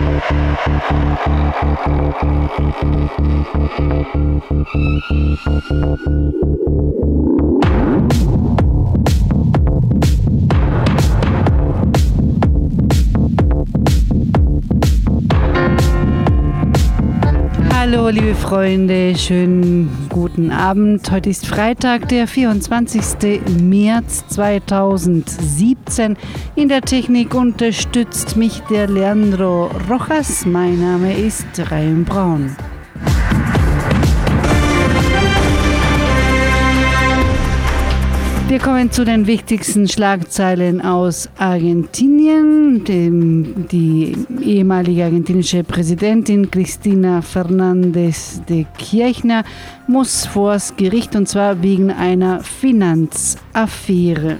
Hallo liebe Freunde, schönen guten Abend. Heute ist Freitag, der 24. März 2017. In der Technik unterstützt mich der Leandro Rojas. Mein Name ist Ryan Braun. Wir kommen zu den wichtigsten Schlagzeilen aus Argentinien. Die ehemalige argentinische Präsidentin Cristina Fernández de Kirchner muss vors Gericht, und zwar wegen einer Finanzaffäre.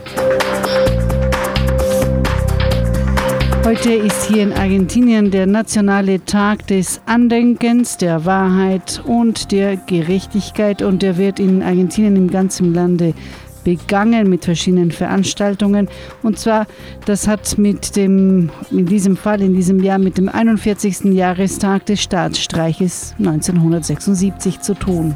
Heute ist hier in Argentinien der nationale Tag des Andenkens, der Wahrheit und der Gerechtigkeit, und der wird in Argentinien im ganzen Lande begangen mit verschiedenen Veranstaltungen. Und zwar, das hat in diesem Jahr mit dem 41. Jahrestag des Staatsstreiches 1976 zu tun.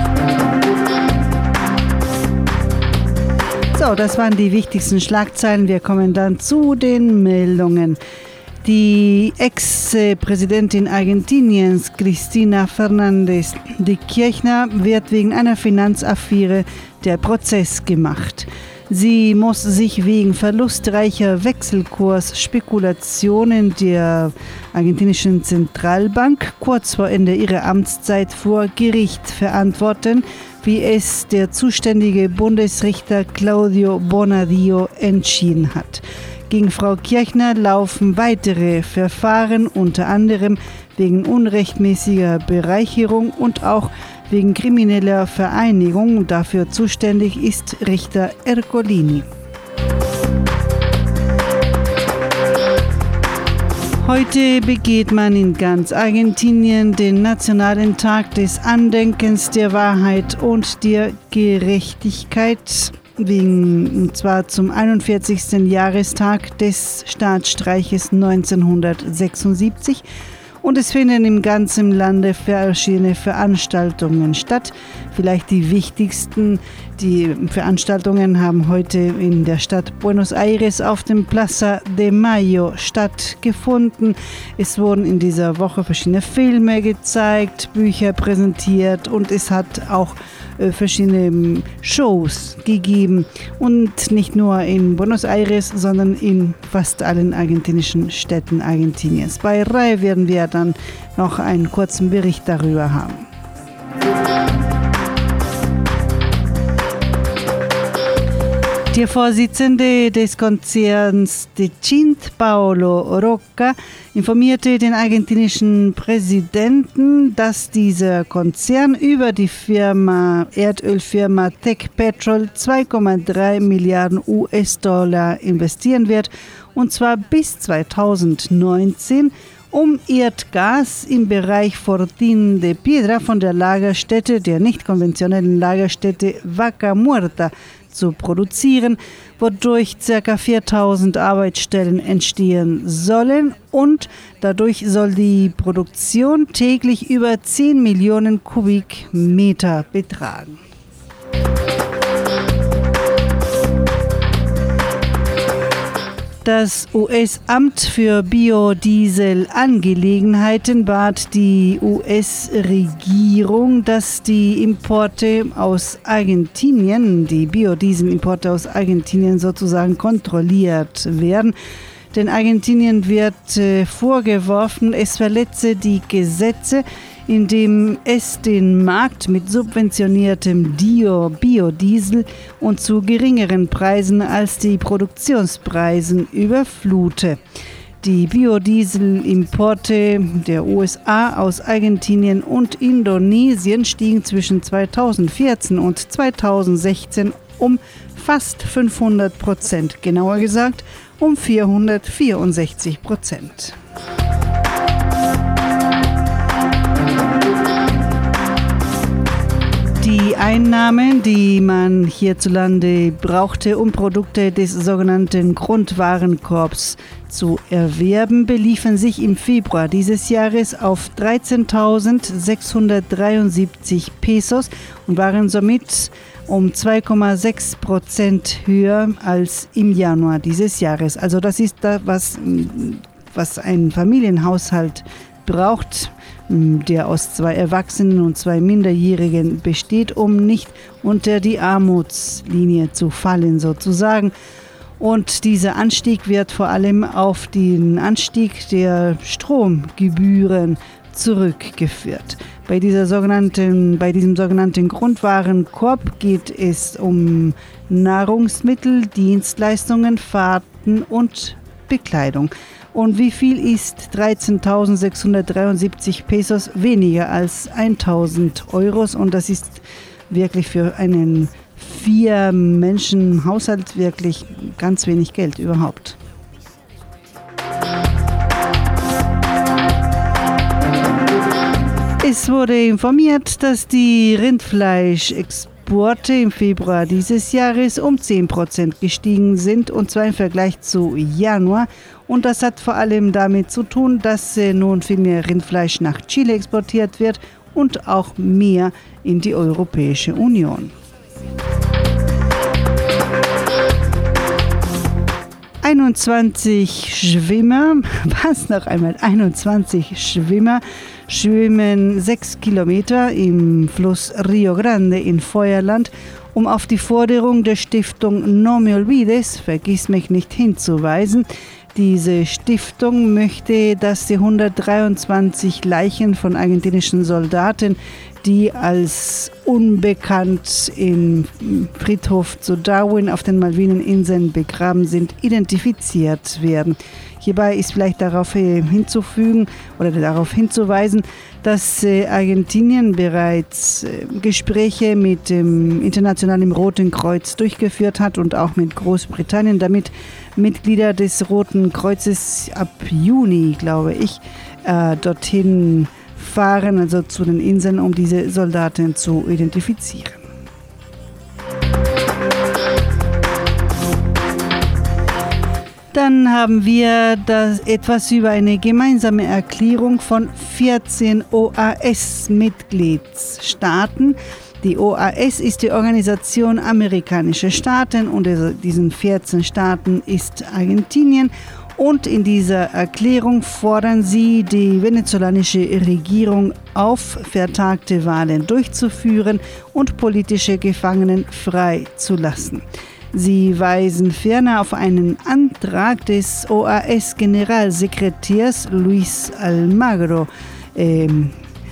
So, das waren die wichtigsten Schlagzeilen. Wir kommen dann zu den Meldungen. Die Ex-Präsidentin Argentiniens, Cristina Fernández de Kirchner, wird wegen einer Finanzaffäre der Prozess gemacht. Sie muss sich wegen verlustreicher Wechselkursspekulationen der argentinischen Zentralbank kurz vor Ende ihrer Amtszeit vor Gericht verantworten, wie es der zuständige Bundesrichter Claudio Bonadío entschieden hat. Gegen Frau Kirchner laufen weitere Verfahren, unter anderem wegen unrechtmäßiger Bereicherung und auch wegen krimineller Vereinigung. Dafür zuständig ist Richter Ercolini. Heute begeht man in ganz Argentinien den nationalen Tag des Andenkens, der Wahrheit und der Gerechtigkeit. Und zwar zum 41. Jahrestag des Staatsstreiches 1976. Und es finden im ganzen Lande verschiedene Veranstaltungen statt. Vielleicht die wichtigsten. Die Veranstaltungen haben heute in der Stadt Buenos Aires auf dem Plaza de Mayo stattgefunden. Es wurden in dieser Woche verschiedene Filme gezeigt, Bücher präsentiert, und es hat auch verschiedene Shows gegeben. Und nicht nur in Buenos Aires, sondern in fast allen argentinischen Städten Argentiniens. Bei RAI werden wir dann noch einen kurzen Bericht darüber haben. Der Vorsitzende des Konzerns Techint, Paolo Rocca, informierte den argentinischen Präsidenten, dass dieser Konzern über die Erdölfirma Tecpetrol 2,3 Milliarden US-Dollar investieren wird, und zwar bis 2019, um Erdgas im Bereich Fortín de Piedra von der nicht konventionellen Lagerstätte Vaca Muerta zu produzieren, wodurch ca. 4.000 Arbeitsstellen entstehen sollen, und dadurch soll die Produktion täglich über 10 Millionen Kubikmeter betragen. Das US-Amt für Biodieselangelegenheiten bat die US-Regierung, dass die Biodieselimporte aus Argentinien sozusagen kontrolliert werden. Denn Argentinien wird vorgeworfen, es verletze die Gesetze, indem es den Markt mit subventioniertem Biodiesel und zu geringeren Preisen als die Produktionspreisen überflute. Die Biodieselimporte der USA aus Argentinien und Indonesien stiegen zwischen 2014 und 2016 um fast 500%, genauer gesagt um 464%. Die Einnahmen, die man hierzulande brauchte, um Produkte des sogenannten Grundwarenkorbs zu erwerben, beliefen sich im Februar dieses Jahres auf 13.673 Pesos und waren somit um 2,6% höher als im Januar dieses Jahres. Also das ist das, was ein Familienhaushalt braucht, der aus 2 Erwachsenen und 2 Minderjährigen besteht, um nicht unter die Armutslinie zu fallen sozusagen. Und dieser Anstieg wird vor allem auf den Anstieg der Stromgebühren zurückgeführt. Bei diesem sogenannten Grundwarenkorb geht es um Nahrungsmittel, Dienstleistungen, Fahrten und Bekleidung. Und wie viel ist 13.673 Pesos weniger als 1.000 Euros? Und das ist wirklich für einen 4-Menschen-Haushalt wirklich ganz wenig Geld überhaupt. Es wurde informiert, dass die Rindfleischexporte im Februar dieses Jahres um 10% gestiegen sind, und zwar im Vergleich zu Januar. Und das hat vor allem damit zu tun, dass nun viel mehr Rindfleisch nach Chile exportiert wird und auch mehr in die Europäische Union. 21 Schwimmer schwimmen 6 Kilometer im Fluss Rio Grande in Feuerland, um auf die Forderung der Stiftung No Me Olvides, vergiss mich nicht, hinzuweisen. Diese Stiftung möchte, dass die 123 Leichen von argentinischen Soldaten, die als unbekannt im Friedhof zu Darwin auf den Malvineninseln begraben sind, identifiziert werden. Hierbei ist vielleicht darauf hinzufügen oder darauf hinzuweisen, dass Argentinien bereits Gespräche mit dem Internationalen Roten Kreuz durchgeführt hat und auch mit Großbritannien, damit Mitglieder des Roten Kreuzes ab Juni, glaube ich, dorthin fahren, also zu den Inseln, um diese Soldaten zu identifizieren. Dann haben wir etwas über eine gemeinsame Erklärung von 14 OAS-Mitgliedstaaten. Die OAS ist die Organisation amerikanischer Staaten, und diesen 14 Staaten ist Argentinien. Und in dieser Erklärung fordern sie die venezolanische Regierung auf, vertagte Wahlen durchzuführen und politische Gefangenen freizulassen. Sie weisen ferner auf einen Antrag des OAS-Generalsekretärs Luis Almagro hin,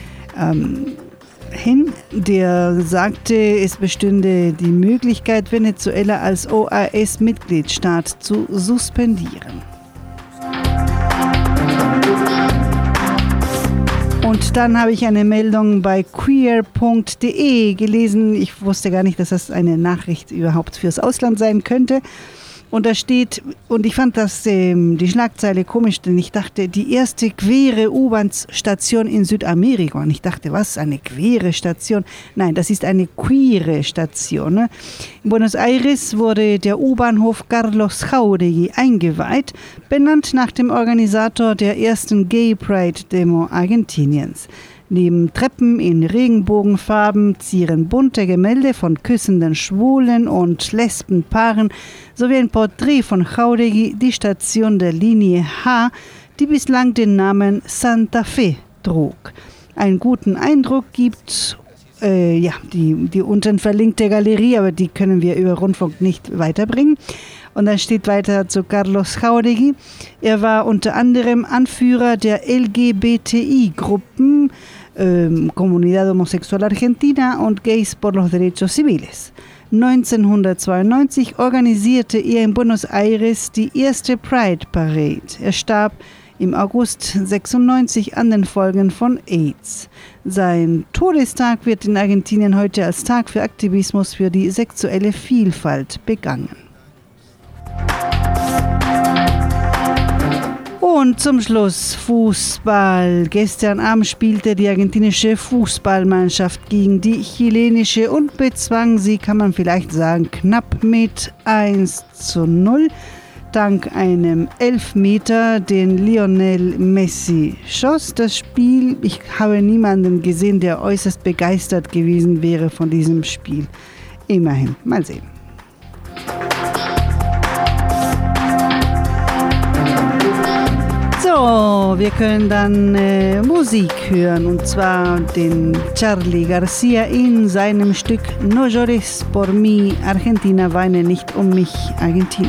der sagte, es bestünde die Möglichkeit, Venezuela als OAS-Mitgliedstaat zu suspendieren. Und dann habe ich eine Meldung bei queer.de gelesen. Ich wusste gar nicht, dass das eine Nachricht überhaupt fürs Ausland sein könnte. Und da steht, und ich fand das die Schlagzeile komisch, denn ich dachte, die erste queere U-Bahn-Station in Südamerika. Und ich dachte, was, eine queere Station? Nein, das ist eine queere Station. Ne? In Buenos Aires wurde der U-Bahnhof Carlos Jáuregui eingeweiht, benannt nach dem Organisator der ersten Gay Pride-Demo Argentiniens. Neben Treppen in Regenbogenfarben zieren bunte Gemälde von küssenden Schwulen und Lesbenpaaren sowie ein Porträt von Jáuregui die Station der Linie H, die bislang den Namen Santa Fe trug. Einen guten Eindruck gibt die unten verlinkte Galerie, aber die können wir über Rundfunk nicht weiterbringen. Und dann steht weiter zu Carlos Jáuregui. Er war unter anderem Anführer der LGBTI-Gruppen Comunidad Homosexual Argentina und Gays por los Derechos Civiles. 1992 organisierte er in Buenos Aires die erste Pride Parade. Er starb im August 96 an den Folgen von AIDS. Sein Todestag wird in Argentinien heute als Tag für Aktivismus für die sexuelle Vielfalt begangen. Und zum Schluss Fußball. Gestern Abend spielte die argentinische Fußballmannschaft gegen die chilenische und bezwang sie, kann man vielleicht sagen, knapp mit 1:0. Dank einem Elfmeter, den Lionel Messi schoss. Das Spiel, ich habe niemanden gesehen, der äußerst begeistert gewesen wäre von diesem Spiel. Immerhin, mal sehen. So, wir können dann Musik hören, und zwar den Charly Garcia in seinem Stück No llores por mí, Argentina, weine nicht um mich, Argentinien.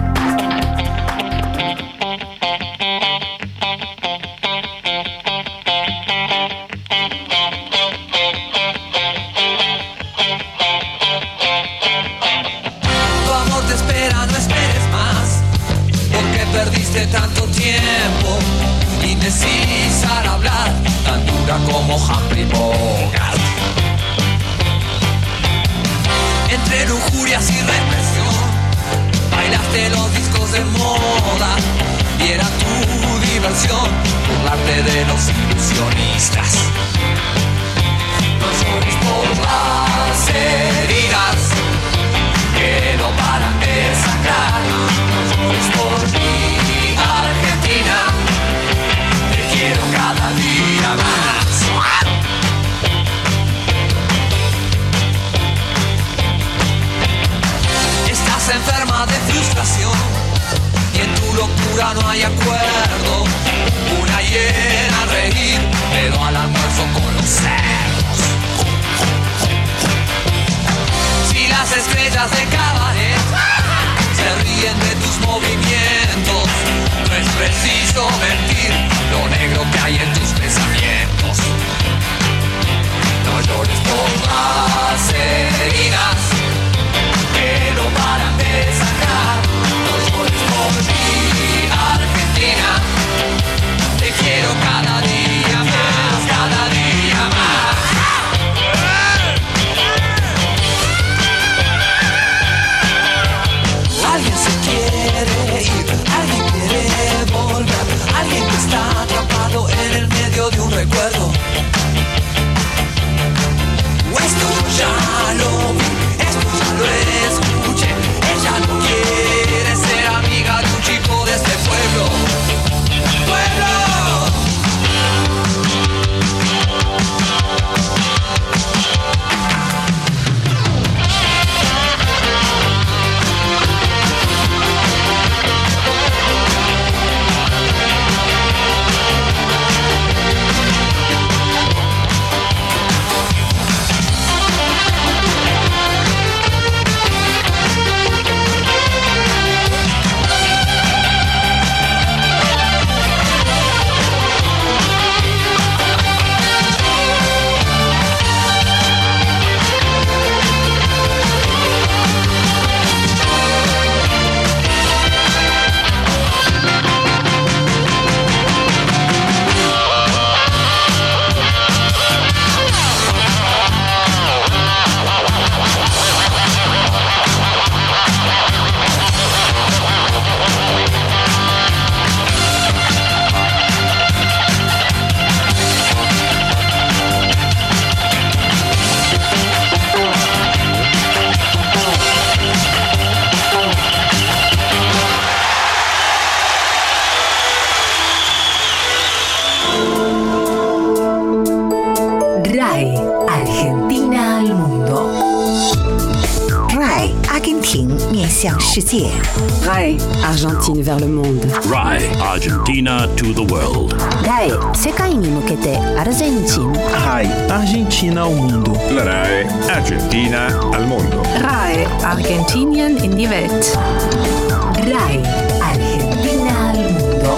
Tanto tiempo, indecisa al hablar, tan dura como Humphrey Bogart. Entre lujurias y represión, bailaste los discos de moda y era tu diversión burlarte de los ilusionistas. No llores por las heridas que no paran de sangrar, no llores por mí, Argentina, te quiero cada día más. Estás enferma de frustración y en tu locura no hay acuerdo. Una hiena al reír, pero al almuerzo con los cerdos. Si las estrellas de cabaret se ríen de tus movimientos, no es preciso mentir lo negro que hay en tus pensamientos. No llores por las heridas que no paran de sacar. No llores por mí, Argentina, te quiero cada día más, cada día más. Alguien se quiere ir, alguien quiere volver, alguien que está atrapado en el medio de un recuerdo. Esto yo ya lo vi, esto ya lo escuché. Ella no quiere ser amiga de un chico de este pueblo. ¡Pueblo! RAI Argentine vers le monde. RAI Argentina to the world. RAI 世界に向けてアルゼンチン。 RAI Argentina al mondo. La RAI Argentina al mondo. RAI Argentinien in die Welt. RAI Argentina al mundo.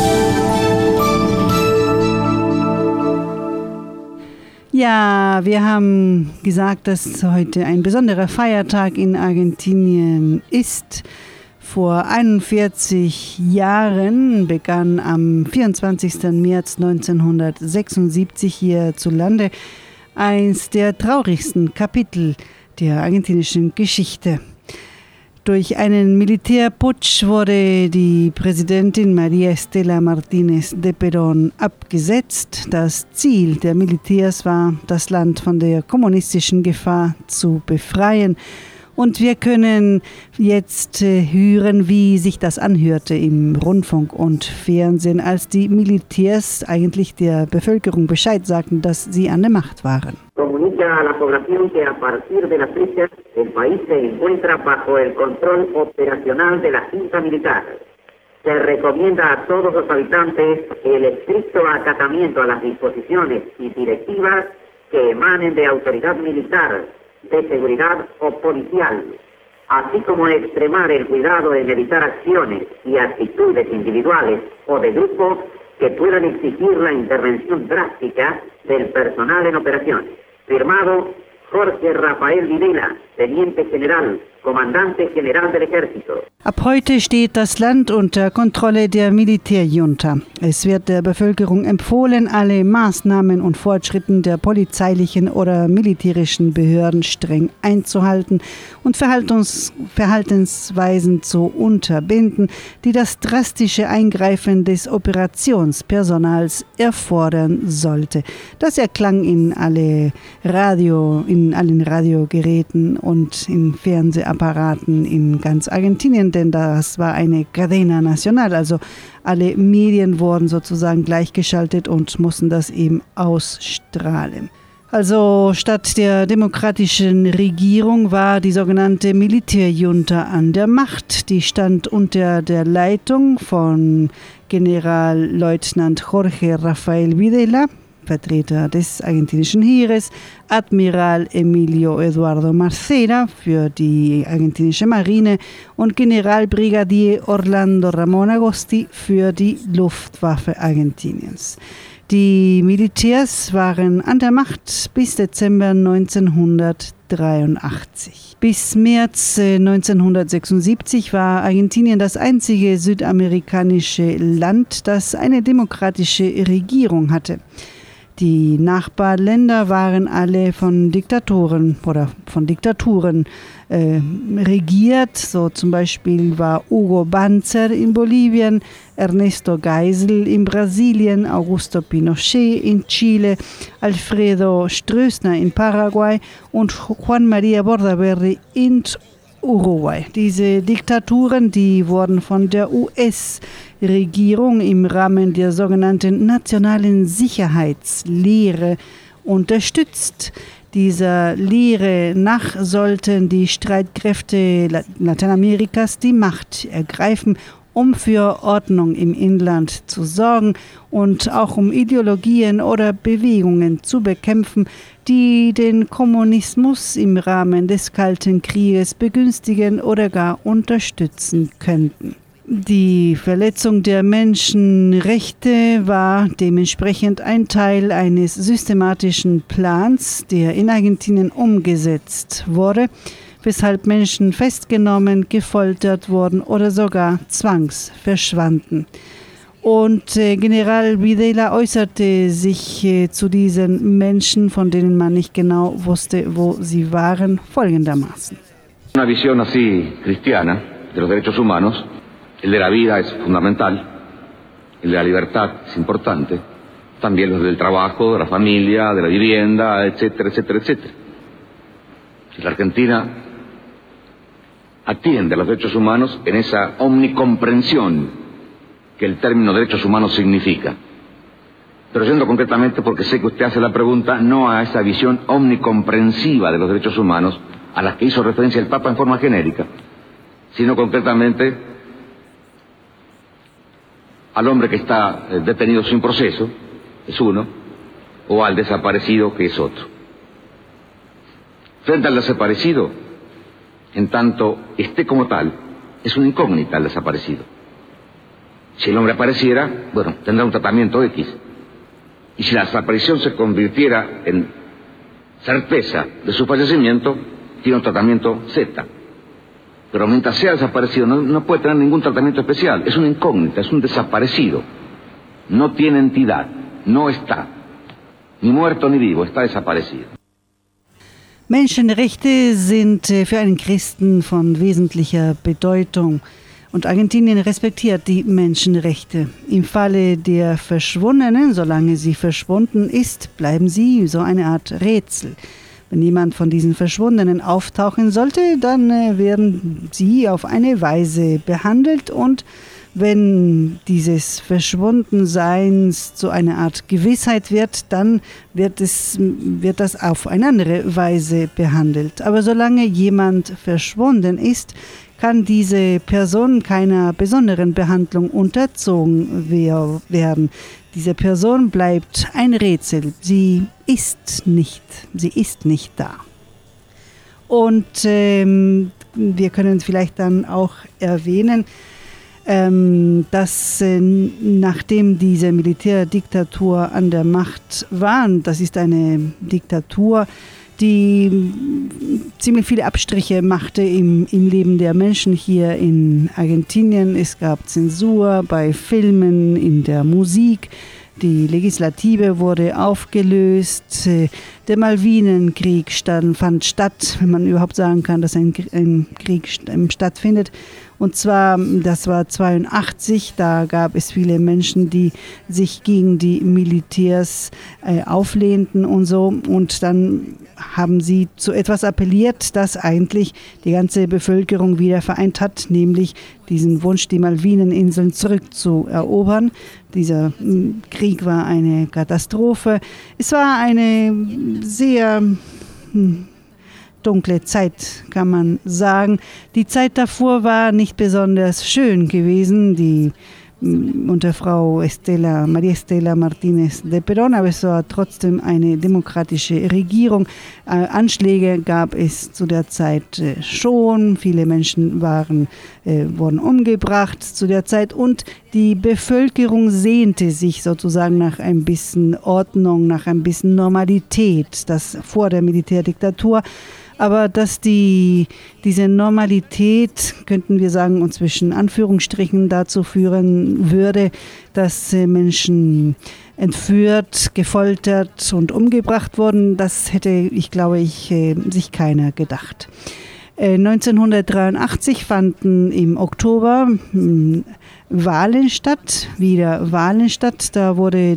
Ja, wir haben gesagt, dass heute ein besonderer Feiertag in Argentinien ist. Vor 41 Jahren begann am 24. März 1976 hierzulande eins der traurigsten Kapitel der argentinischen Geschichte. Durch einen Militärputsch wurde die Präsidentin María Estela Martínez de Perón abgesetzt. Das Ziel der Militärs war, das Land von der kommunistischen Gefahr zu befreien. Und wir können jetzt hören, wie sich das anhörte im Rundfunk und Fernsehen, als die Militärs eigentlich der Bevölkerung Bescheid sagten, dass sie an der Macht waren. Comunica a la población que a partir de la fecha el país se encuentra bajo el control operacional de la Junta Militar. Se recomienda a todos los habitantes el estricto acatamiento a las disposiciones y directivas que emanen de autoridad militar, de seguridad o policial, así como extremar el cuidado en evitar acciones y actitudes individuales o de grupo que puedan exigir la intervención drástica del personal en operaciones. Firmado Jorge Rafael Videla, Teniente General, Kommandante General del Ejército. Ab heute steht das Land unter Kontrolle der Militärjunta. Es wird der Bevölkerung empfohlen, alle Maßnahmen und Fortschritte der polizeilichen oder militärischen Behörden streng einzuhalten und Verhaltensweisen zu unterbinden, die das drastische Eingreifen des Operationspersonals erfordern sollte. Das erklang in allen Radiogeräten und in Fernsehapparaten in ganz Argentinien, denn das war eine Cadena Nacional, also alle Medien wurden sozusagen gleichgeschaltet und mussten das eben ausstrahlen. Also statt der demokratischen Regierung war die sogenannte Militärjunta an der Macht. Die stand unter der Leitung von Generalleutnant Jorge Rafael Videla, Vertreter des argentinischen Heeres, Admiral Emilio Eduardo Marcela für die argentinische Marine und Generalbrigadier Orlando Ramón Agosti für die Luftwaffe Argentiniens. Die Militärs waren an der Macht bis Dezember 1983. Bis März 1976 war Argentinien das einzige südamerikanische Land, das eine demokratische Regierung hatte. Die Nachbarländer waren alle von Diktaturen regiert. So zum Beispiel war Hugo Banzer in Bolivien, Ernesto Geisel in Brasilien, Augusto Pinochet in Chile, Alfredo Stroessner in Paraguay und Juan María Bordaberry in Uruguay. Diese Diktaturen, die wurden von der US-Regierung im Rahmen der sogenannten nationalen Sicherheitslehre unterstützt. Dieser Lehre nach sollten die Streitkräfte Lateinamerikas die Macht ergreifen, um für Ordnung im Inland zu sorgen und auch um Ideologien oder Bewegungen zu bekämpfen, die den Kommunismus im Rahmen des Kalten Krieges begünstigen oder gar unterstützen könnten. Die Verletzung der Menschenrechte war dementsprechend ein Teil eines systematischen Plans, der in Argentinien umgesetzt wurde, weshalb Menschen festgenommen, gefoltert wurden oder sogar zwangsverschwanden. Und General Videla äußerte sich zu diesen Menschen, von denen man nicht genau wusste, wo sie waren, folgendermaßen. Una visión así cristiana de los derechos humanos, el de la vida es fundamental, el de la libertad es importante, también los del trabajo, de la familia, de la vivienda, etcétera, etcétera, etcétera. La Argentina atiende a los derechos humanos en esa omnicomprensión que el término derechos humanos significa. Pero yendo concretamente, porque sé que usted hace la pregunta, no a esa visión omnicomprensiva de los derechos humanos a las que hizo referencia el Papa en forma genérica, sino concretamente al hombre que está detenido sin proceso, es uno, o al desaparecido, que es otro. Frente al desaparecido, en tanto esté como tal, es una incógnita el desaparecido. Si el hombre apareciera, bueno, tendrá un tratamiento X. Y si la desaparición se convirtiera en certeza de su fallecimiento, tiene un tratamiento Z. Pero mientras sea desaparecido, no puede tener ningún tratamiento especial. Es una incógnita, es un desaparecido. No tiene entidad, no está. Ni muerto ni vivo, está desaparecido. Menschenrechte sind für einen Christen von wesentlicher Bedeutung. Und Argentinien respektiert die Menschenrechte. Im Falle der Verschwundenen, solange sie verschwunden ist, bleiben sie so eine Art Rätsel. Wenn jemand von diesen Verschwundenen auftauchen sollte, dann werden sie auf eine Weise behandelt und wenn dieses Verschwundenseins zu einer Art Gewissheit wird, dann wird das auf eine andere Weise behandelt. Aber solange jemand verschwunden ist, kann diese Person keiner besonderen Behandlung unterzogen werden. Diese Person bleibt ein Rätsel. Sie ist nicht da. Und wir können vielleicht dann auch erwähnen, dass nachdem diese Militärdiktatur an der Macht war, das ist eine Diktatur, die ziemlich viele Abstriche machte im Leben der Menschen hier in Argentinien. Es gab Zensur bei Filmen, in der Musik. Die Legislative wurde aufgelöst. Der Malvinenkrieg fand statt, wenn man überhaupt sagen kann, dass ein Krieg stattfindet. Und zwar, das war 1982, da gab es viele Menschen, die sich gegen die Militärs auflehnten und so. Und dann haben sie zu etwas appelliert, das eigentlich die ganze Bevölkerung wieder vereint hat, nämlich diesen Wunsch, die Malvineninseln zurückzuerobern. Dieser Krieg war eine Katastrophe. Es war eine sehr dunkle Zeit, kann man sagen. Die Zeit davor war nicht besonders schön gewesen, die unter Frau María Estela Martínez de Perón, aber es war trotzdem eine demokratische Regierung. Anschläge gab es zu der Zeit schon, viele Menschen wurden umgebracht zu der Zeit und die Bevölkerung sehnte sich sozusagen nach ein bisschen Ordnung, nach ein bisschen Normalität, das vor der Militärdiktatur. Aber dass diese Normalität, könnten wir sagen, und zwischen Anführungsstrichen dazu führen würde, dass Menschen entführt, gefoltert und umgebracht wurden, das hätte, sich keiner gedacht. 1983 fanden im Oktober Wahlen statt. Da wurde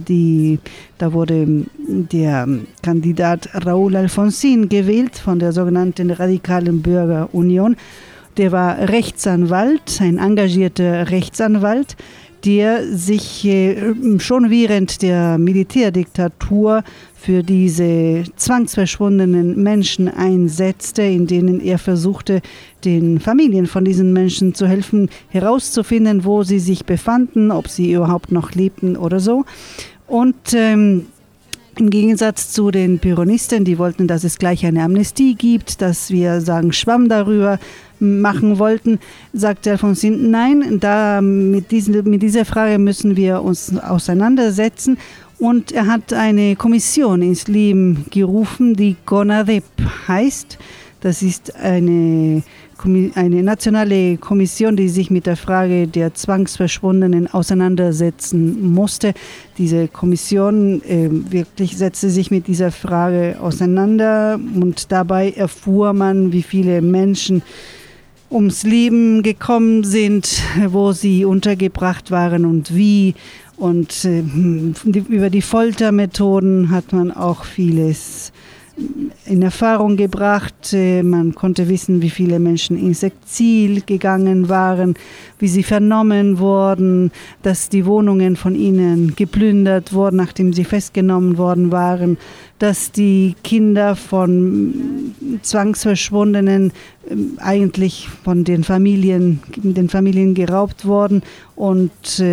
der Kandidat Raúl Alfonsín gewählt von der sogenannten Radikalen Bürgerunion. Der war Rechtsanwalt, ein engagierter Rechtsanwalt, der sich schon während der Militärdiktatur für diese zwangsverschwundenen Menschen einsetzte, in denen er versuchte, den Familien von diesen Menschen zu helfen, herauszufinden, wo sie sich befanden, ob sie überhaupt noch lebten oder so. Und im Gegensatz zu den Peronisten, die wollten, dass es gleich eine Amnestie gibt, dass wir sagen, Schwamm darüber machen wollten, sagte Alfonsín, nein, mit dieser Frage müssen wir uns auseinandersetzen. Und er hat eine Kommission ins Leben gerufen, die CONADEP heißt. Das ist eine nationale Kommission, die sich mit der Frage der Zwangsverschwundenen auseinandersetzen musste. Diese Kommission wirklich setzte sich mit dieser Frage auseinander und dabei erfuhr man, wie viele Menschen ums Leben gekommen sind, wo sie untergebracht waren und wie. Und über die Foltermethoden hat man auch vieles in Erfahrung gebracht. Man konnte wissen, wie viele Menschen ins Exil gegangen waren, wie sie vernommen wurden, dass die Wohnungen von ihnen geplündert wurden, nachdem sie festgenommen worden waren, dass die Kinder von Zwangsverschwundenen eigentlich von den Familien geraubt wurden und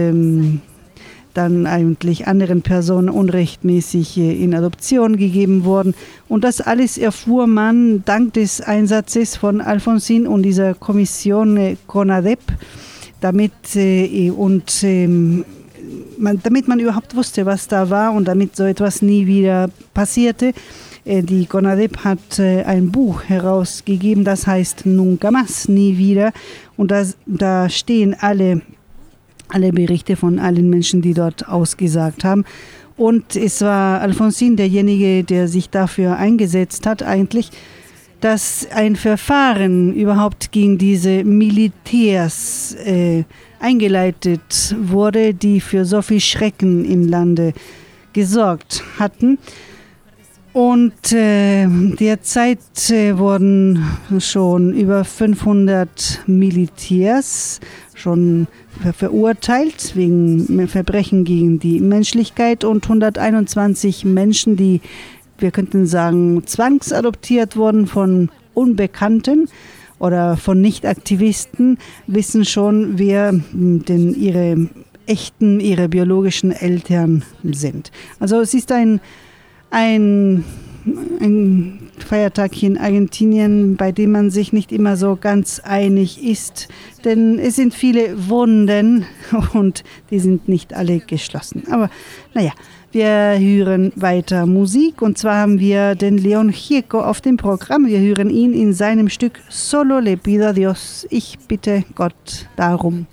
dann eigentlich anderen Personen unrechtmäßig in Adoption gegeben wurden. Und das alles erfuhr man dank des Einsatzes von Alfonsín und dieser Kommission CONADEP, damit man überhaupt wusste, was da war und damit so etwas nie wieder passierte. Die CONADEP hat ein Buch herausgegeben, das heißt Nunca Más, nie wieder. Und da stehen alle Berichte von allen Menschen, die dort ausgesagt haben. Und es war Alfonsín derjenige, der sich dafür eingesetzt hat, eigentlich, dass ein Verfahren überhaupt gegen diese Militärs eingeleitet wurde, die für so viel Schrecken im Lande gesorgt hatten. Und derzeit wurden schon über 500 Militärs schon verurteilt wegen Verbrechen gegen die Menschlichkeit und 121 Menschen, die, wir könnten sagen, zwangsadoptiert wurden von Unbekannten oder von Nicht-Aktivisten, wissen schon, wer denn ihre biologischen Eltern sind. Also es ist ein Feiertag hier in Argentinien, bei dem man sich nicht immer so ganz einig ist, denn es sind viele Wunden und die sind nicht alle geschlossen. Aber naja, wir hören weiter Musik und zwar haben wir den Leon Gieco auf dem Programm. Wir hören ihn in seinem Stück Solo le pido a Dios. Ich bitte Gott darum.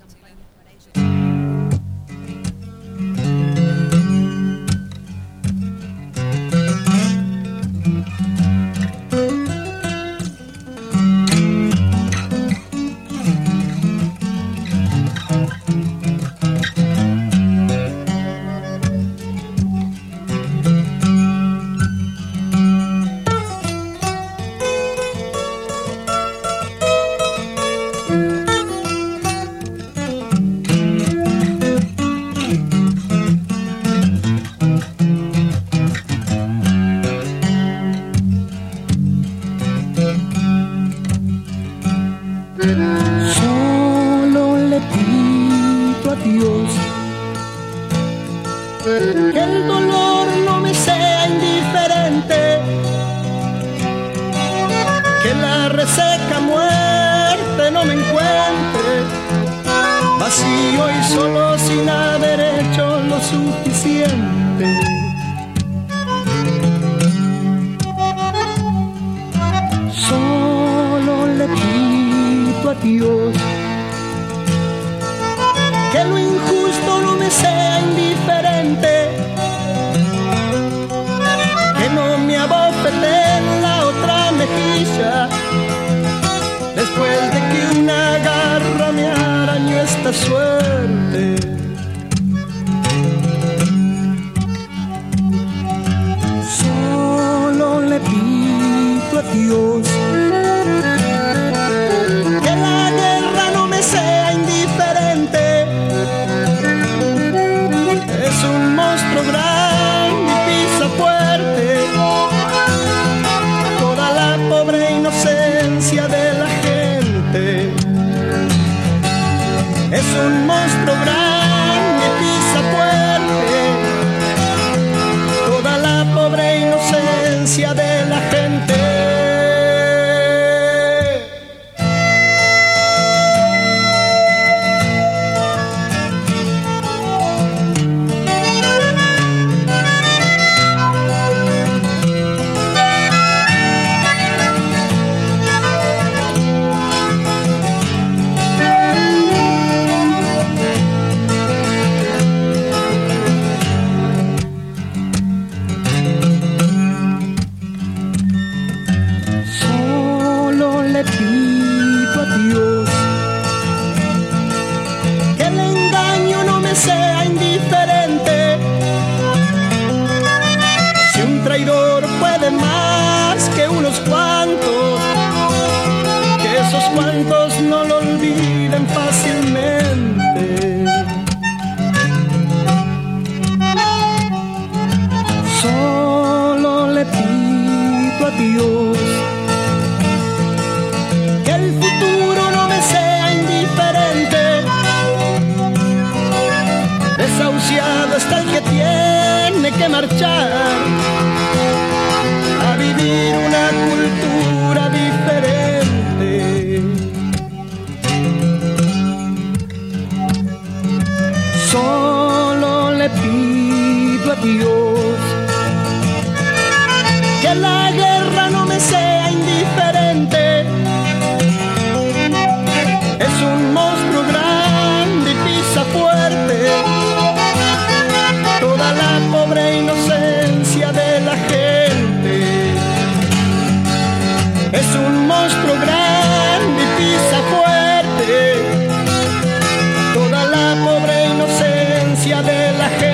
Es un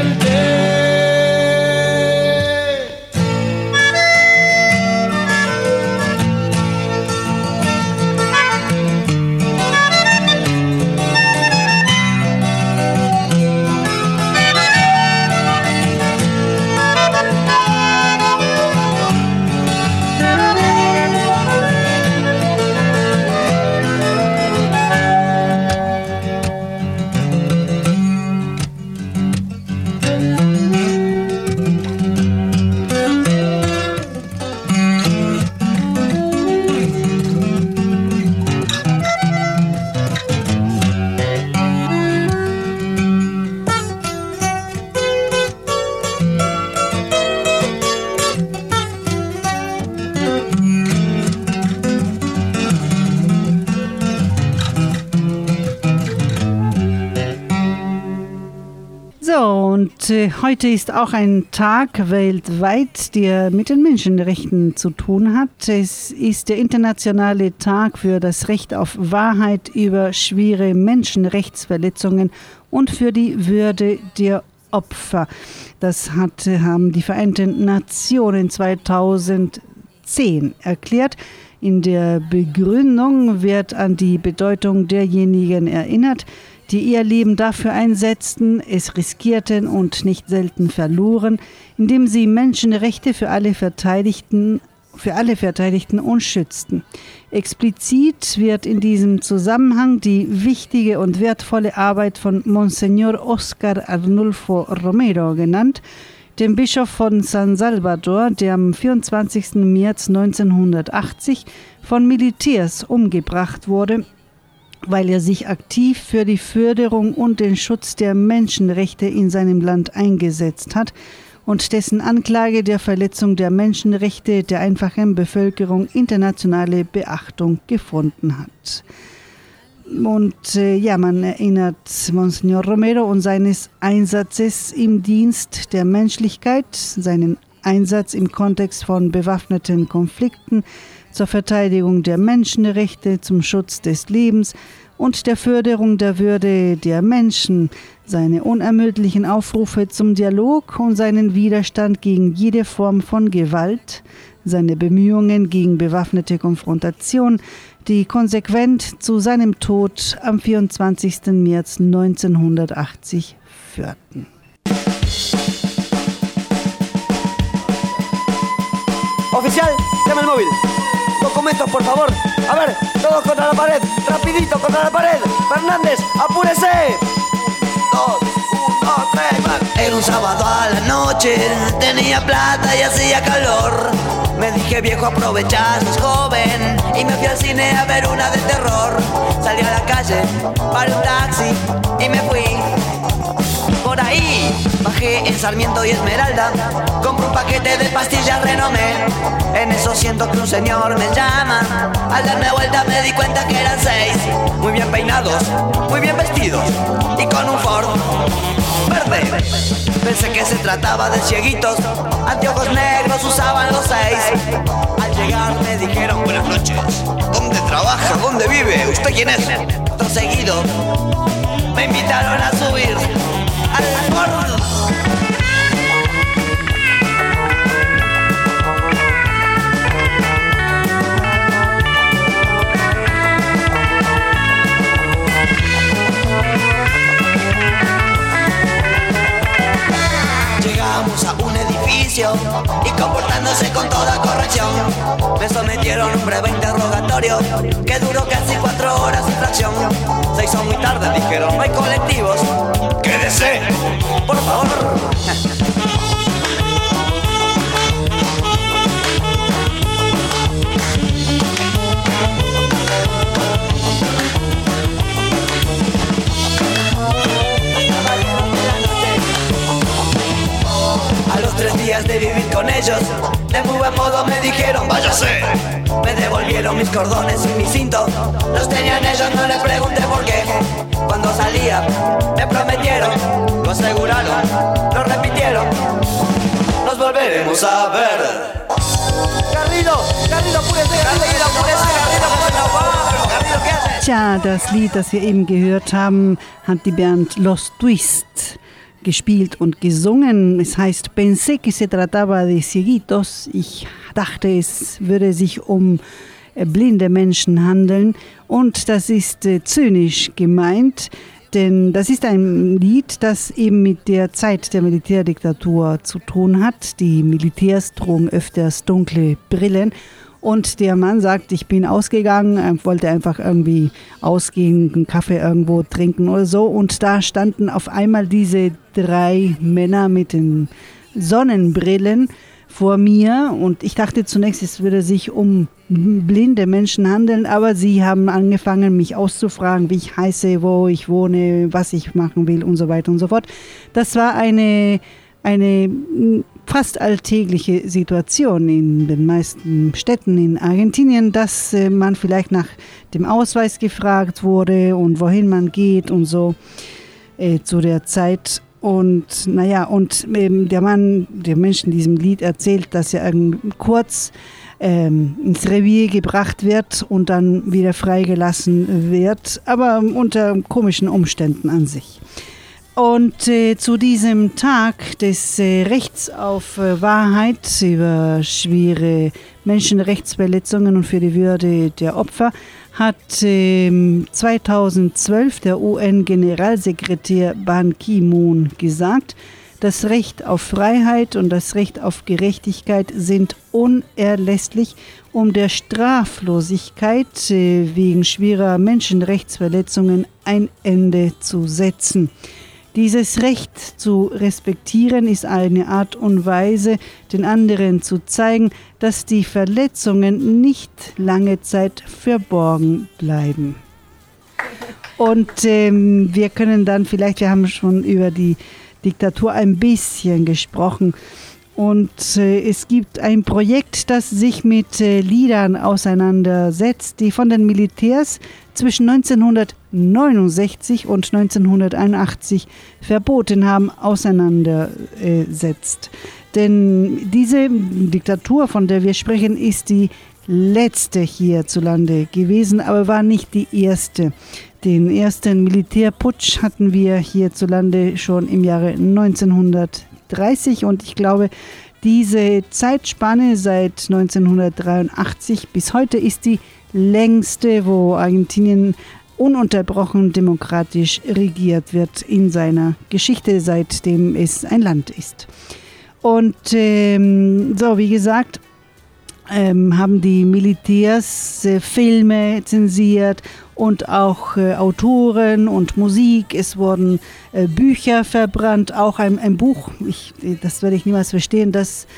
muerte. Heute ist auch ein Tag weltweit, der mit den Menschenrechten zu tun hat. Es ist der internationale Tag für das Recht auf Wahrheit über schwere Menschenrechtsverletzungen und für die Würde der Opfer. Das haben die Vereinten Nationen 2010 erklärt. In der Begründung wird an die Bedeutung derjenigen erinnert, die ihr Leben dafür einsetzten, es riskierten und nicht selten verloren, indem sie Menschenrechte für alle verteidigten und schützten. Explizit wird in diesem Zusammenhang die wichtige und wertvolle Arbeit von Monseñor Oscar Arnulfo Romero genannt, dem Bischof von San Salvador, der am 24. März 1980 von Militärs umgebracht wurde, weil er sich aktiv für die Förderung und den Schutz der Menschenrechte in seinem Land eingesetzt hat und dessen Anklage der Verletzung der Menschenrechte der einfachen Bevölkerung internationale Beachtung gefunden hat. Und man erinnert Monseñor Romero und seines Einsatzes im Dienst der Menschlichkeit, seinen Einsatz im Kontext von bewaffneten Konflikten, zur Verteidigung der Menschenrechte, zum Schutz des Lebens und der Förderung der Würde der Menschen, seine unermüdlichen Aufrufe zum Dialog und seinen Widerstand gegen jede Form von Gewalt, seine Bemühungen gegen bewaffnete Konfrontation, die konsequent zu seinem Tod am 24. März 1980 führten. Oficial, llama el móvil. Documentos, por favor. A ver, todos contra la pared. Rapidito, contra la pared. Fernández, apúrese. 2, 1, 2, 3, Era un sábado a la noche, tenía plata y hacía calor. Me dije, viejo, aprovechás, sos joven. Y me fui al cine a ver una de terror. Salí a la calle, paré un taxi y me fui. Por ahí bajé en Sarmiento y Esmeralda, compré un paquete de pastillas Renomé. En eso siento que un señor me llama. Al darme vuelta me di cuenta que eran 6. Muy bien peinados, muy bien vestidos y con un Ford verde. Pensé que se trataba de cieguitos, anteojos negros usaban los 6. Al llegar me dijeron, buenas noches, ¿dónde trabaja? ¿Dónde vive? ¿Usted quién es? Acto seguido me invitaron a subir al Ford. Llegamos a un edificio y comportándose con toda corrección, me sometieron a un breve interrogatorio que duró casi 4 horas sin fracción. Se hizo muy tarde, dijeron, no hay colectivos. ¡Quédese! Por favor. A los 3 días de vivir con ellos, de muy buen modo me dijeron, váyase. Me devolvieron mis cordones y mi cinto, los tenían ellos, no les pregunté por qué. Cuando salía, me prometieron, lo aseguraron, lo repitieron, nos volveremos a ver. Garrido, apúrese, Garrido, ¿qué haces? Tja, das Lied, das wir eben gehört haben, hat die Band Lost Twist gespielt und gesungen. Es heißt Pensé que se trataba de cieguitos. Ich dachte, es würde sich um blinde Menschen handeln. Und das ist zynisch gemeint, denn das ist ein Lied, das eben mit der Zeit der Militärdiktatur zu tun hat. Die Militärs trugen öfters dunkle Brillen. Und der Mann sagt, ich bin ausgegangen, wollte einfach irgendwie ausgehen, einen Kaffee irgendwo trinken oder so. Und da standen auf einmal diese 3 Männer mit den Sonnenbrillen vor mir. Und ich dachte zunächst, es würde sich um blinde Menschen handeln. Aber sie haben angefangen, mich auszufragen, wie ich heiße, wo ich wohne, was ich machen will und so weiter und so fort. Das war eine fast alltägliche Situation in den meisten Städten in Argentinien, dass man vielleicht nach dem Ausweis gefragt wurde und wohin man geht und so zu der Zeit. Und der Mensch in diesem Lied erzählt, dass er kurz ins Revier gebracht wird und dann wieder freigelassen wird, aber unter komischen Umständen an sich. Und zu diesem Tag des Rechts auf Wahrheit über schwere Menschenrechtsverletzungen und für die Würde der Opfer hat 2012 der UN-Generalsekretär Ban Ki-moon gesagt, das Recht auf Freiheit und das Recht auf Gerechtigkeit sind unerlässlich, um der Straflosigkeit wegen schwerer Menschenrechtsverletzungen ein Ende zu setzen. Dieses Recht zu respektieren ist eine Art und Weise, den anderen zu zeigen, dass die Verletzungen nicht lange Zeit verborgen bleiben. Und wir können dann vielleicht, wir haben schon über die Diktatur ein bisschen gesprochen. Und es gibt ein Projekt, das sich mit Liedern auseinandersetzt, die von den Militärs zwischen 1969 und 1981 verboten haben, auseinandersetzt. Denn diese Diktatur, von der wir sprechen, ist die letzte hierzulande gewesen, aber war nicht die erste. Den ersten Militärputsch hatten wir hierzulande schon im Jahre 1930 und ich glaube, diese Zeitspanne seit 1983 bis heute ist die längste, wo Argentinien ununterbrochen demokratisch regiert wird in seiner Geschichte, seitdem es ein Land ist. Und wie gesagt, haben die Militärs Filme zensiert und auch Autoren und Musik. Es wurden Bücher verbrannt, auch ein Buch, das werde ich niemals verstehen, das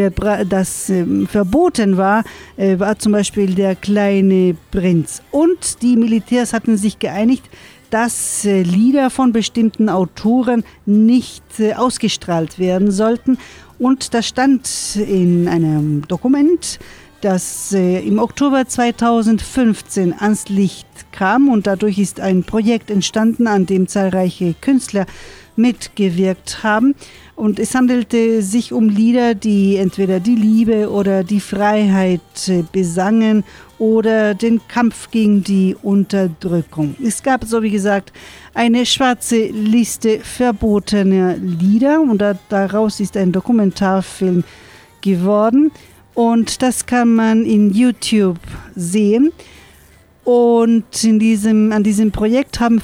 verboten war, war zum Beispiel Der kleine Prinz. Und die Militärs hatten sich geeinigt, dass Lieder von bestimmten Autoren nicht ausgestrahlt werden sollten. Und das stand in einem Dokument, das im Oktober 2015 ans Licht kam. Und dadurch ist ein Projekt entstanden, an dem zahlreiche Künstler mitgewirkt haben. Und es handelte sich um Lieder, die entweder die Liebe oder die Freiheit besangen oder den Kampf gegen die Unterdrückung. Es gab, so wie gesagt, eine schwarze Liste verbotener Lieder und daraus ist ein Dokumentarfilm geworden. Und das kann man in YouTube sehen. Und an diesem Projekt haben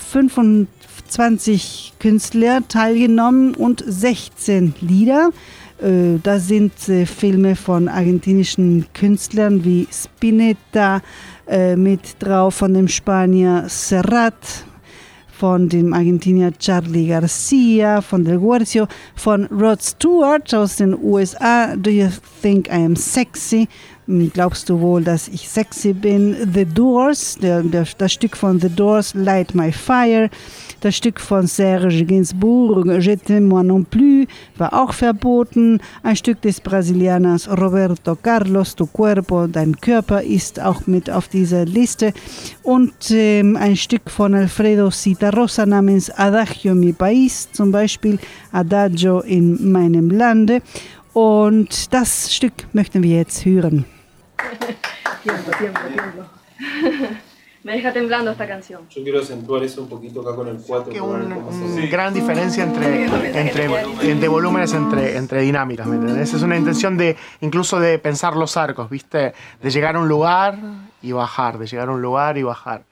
25 Künstler teilgenommen und 16 Lieder. Da sind Filme von argentinischen Künstlern wie Spinetta mit drauf, von dem Spanier Serrat, von dem Argentinier Charly Garcia, von Del Guercio, von Rod Stewart aus den USA, Do You Think I Am Sexy? Glaubst du wohl, dass ich sexy bin? The Doors, das Stück von The Doors, Light My Fire, das Stück von Serge Gainsbourg, Je t'aime moi non plus, war auch verboten. Ein Stück des Brasilianers Roberto Carlos, Tu Cuerpo, Dein Körper, ist auch mit auf dieser Liste. Und ein Stück von Alfredo Zitarrosa namens Adagio Mi País, zum Beispiel Adagio in meinem Lande. Und das Stück möchten wir jetzt hören. Me deja temblando esta canción. Yo quiero acentuar eso un poquito acá con el 4. Que una gran diferencia entre volúmenes, entre dinámicas, ¿me entendés? Es una intención de incluso de pensar los arcos, ¿viste? De llegar a un lugar y bajar, de llegar a un lugar y bajar.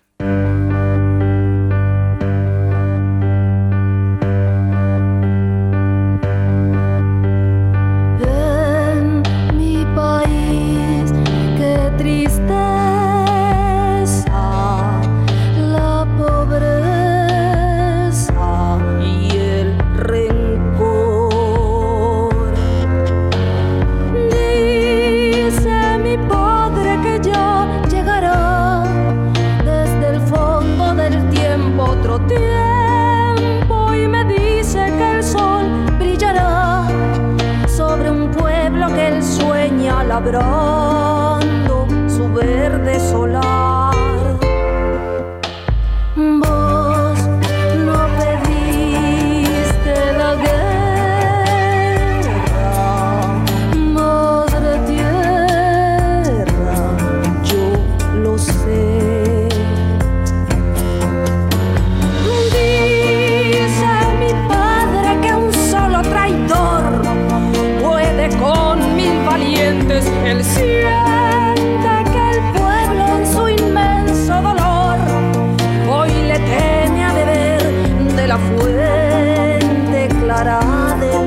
Labrando su verde solar. Vos no pediste la guerra, madre tierra, yo lo sé. Dice mi padre que un solo traidor puede con mil valientes. Él siente que el pueblo en su inmenso dolor hoy le teme a beber de la fuente clara del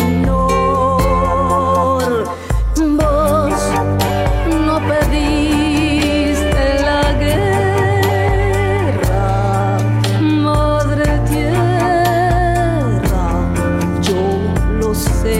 honor. Vos no pediste la guerra, madre tierra, yo lo sé.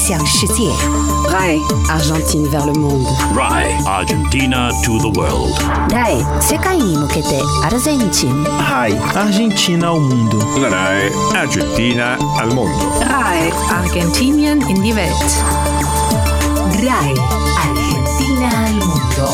向世界。 RAI Argentine vers le monde. RAI Argentina to the world. RAI 世界に向けてアルゼンチン。 RAI Argentina ao mundo. La RAI Argentina al mondo. RAI Argentinien in die Welt. RAI Argentina al mundo.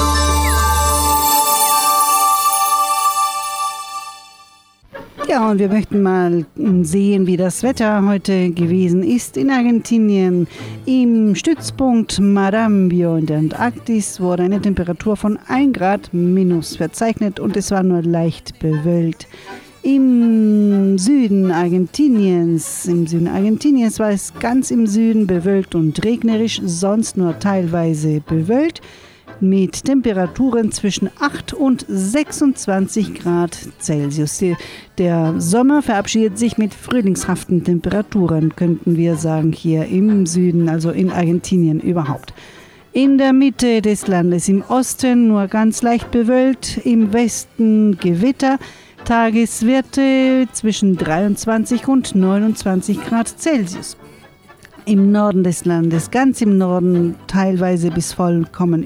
Ja, und wir möchten mal sehen, wie das Wetter heute gewesen ist in Argentinien. Im Stützpunkt Marambio in der Antarktis wurde eine Temperatur von 1 Grad minus verzeichnet und es war nur leicht bewölkt. Im Süden Argentiniens war es ganz im Süden bewölkt und regnerisch, sonst nur teilweise bewölkt, mit Temperaturen zwischen 8 und 26 Grad Celsius. Der Sommer verabschiedet sich mit frühlingshaften Temperaturen, könnten wir sagen, hier im Süden, also in Argentinien überhaupt. In der Mitte des Landes, im Osten nur ganz leicht bewölkt, im Westen Gewitter, Tageswerte zwischen 23 und 29 Grad Celsius. Im Norden des Landes, ganz im Norden, teilweise bis vollkommen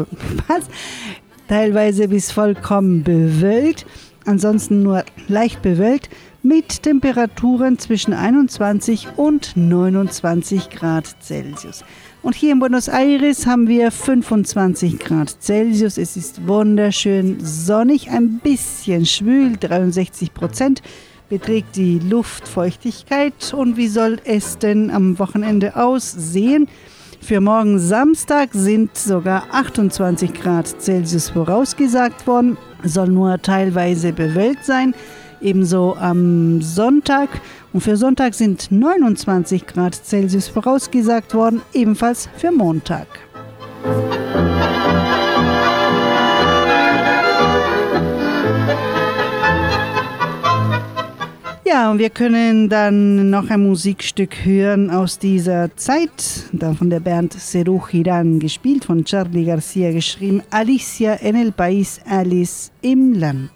bewölkt, ansonsten nur leicht bewölkt, mit Temperaturen zwischen 21 und 29 Grad Celsius. Und hier in Buenos Aires haben wir 25 Grad Celsius. Es ist wunderschön sonnig, ein bisschen schwül, 63% beträgt die Luftfeuchtigkeit. Und wie soll es denn am Wochenende aussehen? Für morgen Samstag sind sogar 28 Grad Celsius vorausgesagt worden, soll nur teilweise bewölkt sein. Ebenso am Sonntag. Und für Sonntag sind 29 Grad Celsius vorausgesagt worden, ebenfalls für Montag. Ja, und wir können dann noch ein Musikstück hören aus dieser Zeit, dann von der Band Serú Girán, gespielt von Charly García, geschrieben Alicia en el País, Alice im Land.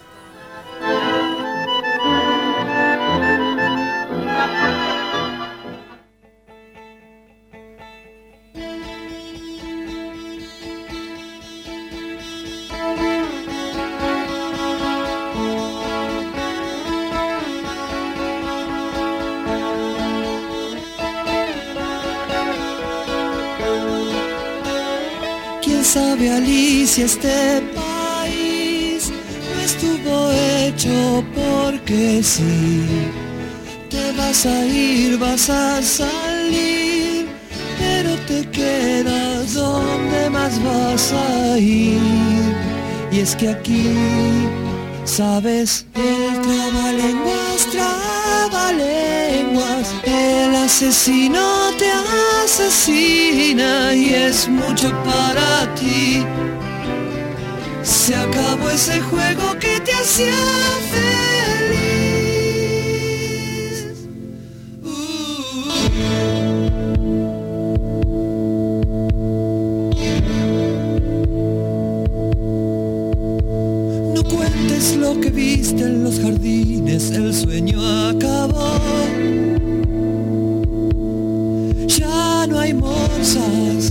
Sabe Alicia, este país no estuvo hecho porque sí. Te vas a ir, vas a salir, pero te quedas donde más vas a ir. Y es que aquí, sabes, el trabalenguas, el asesino te asesina y es mucho para ti. Se acabó ese juego que te hacía feliz. No cuentes lo que viste en los jardines, el sueño acabó. Ya no hay morsas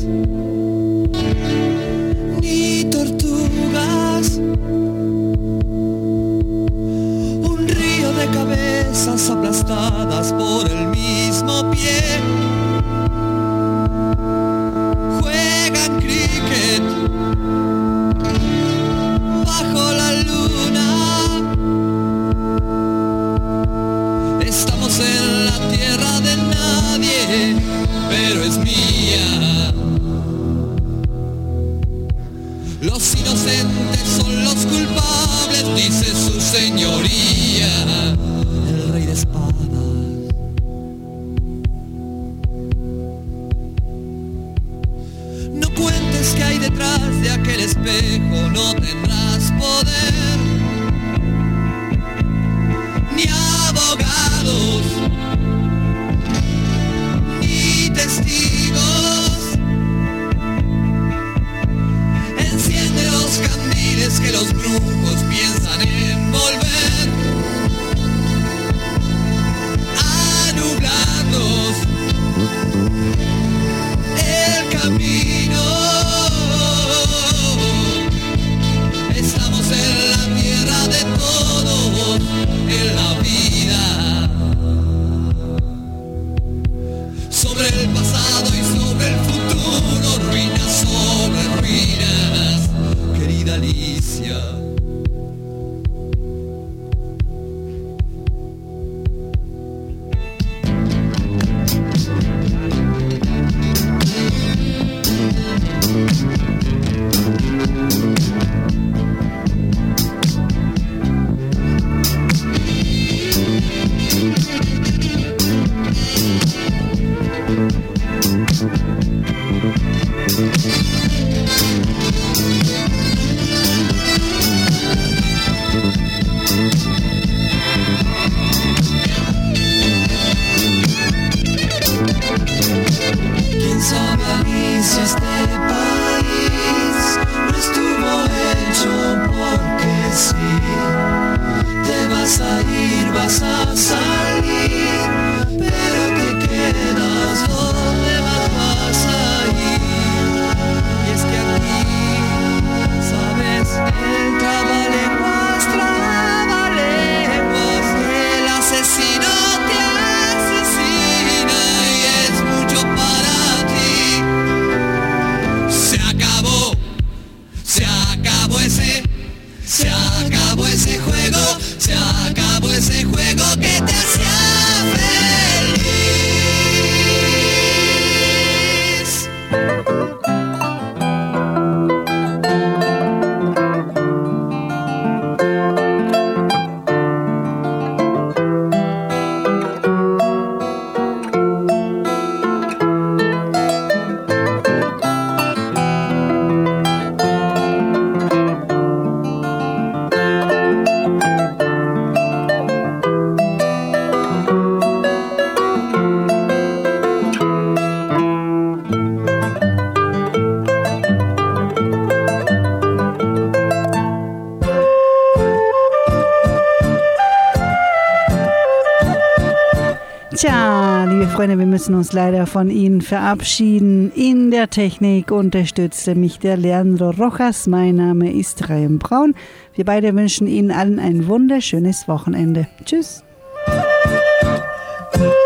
ni tortugas. Un río de cabezas aplastadas por el mismo pie. Juegan cricket bajo la luna. Estamos en la tierra de nadie, pero es mía. Los inocentes son los culpables, dice su señoría, el rey de espadas. No cuentes que hay detrás de aquel espejo, no tendrás poder, ni abogados, ni testigos. Enciende los candiles que los brujos piensan envolver, a nublarnos vas a salir, pero te quedas donde más vas a ir. Y es que aquí, sabes, el trabalenguas, el asesino te asesina y es mucho para ti. Se acabó ese juego, se acabó ese juego que te hacía feliz. Tja, liebe Freunde, wir müssen uns leider von Ihnen verabschieden. In der Technik unterstützte mich der Leandro Rojas. Mein Name ist Ryan Braun. Wir beide wünschen Ihnen allen ein wunderschönes Wochenende. Tschüss.